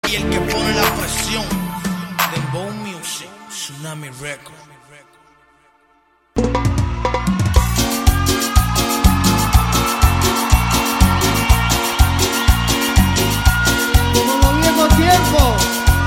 Y el que pone la presión, Dembow Music, Tsunami Record. Como los viejos tiempos.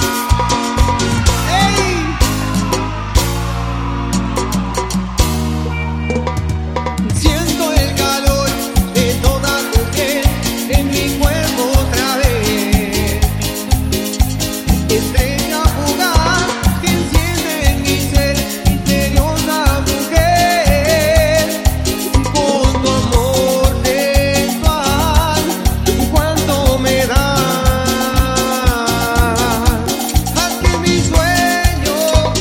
Siento el calor de toda tu piel en mi cuerpo otra vez. Estrella fugaz que enciende en mi ser, misteriosa mujer. Con tu amor sensual, cuánto me das. Haz que mi sueño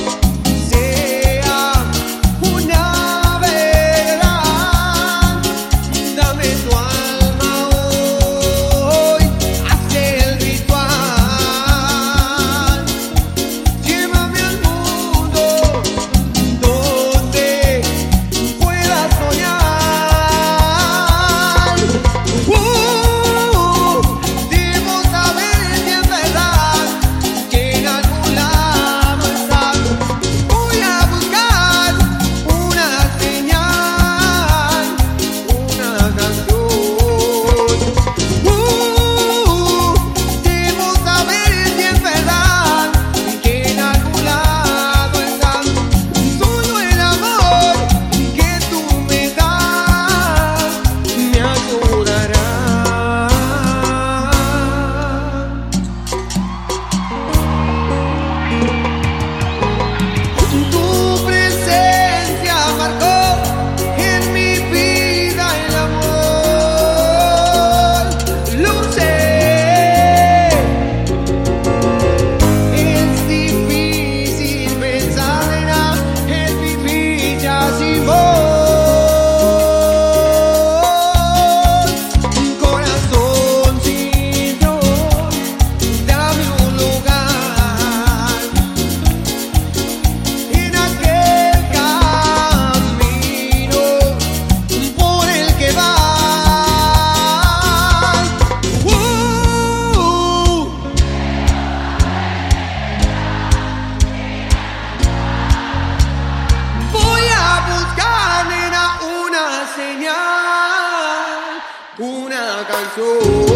sea una verdad. Dame tu alma hoy, haz el ritual. Llévame al mundo donde pueda soñar. Debo saber si es verdad que en algún lado estás. Voy a buscar una señal, una canción. Debo saber si es verdad que en algún lado estás. Solo el amor que tú me das me ayudará. Tu presencia marcó en mi vida el amor. Lo sé. Es difícil pensar en vivir ya sin vos. Corazón sin Dios, dame un lugar en aquel camino por el que vas. Voy a buscar, nena, una señal, una canción.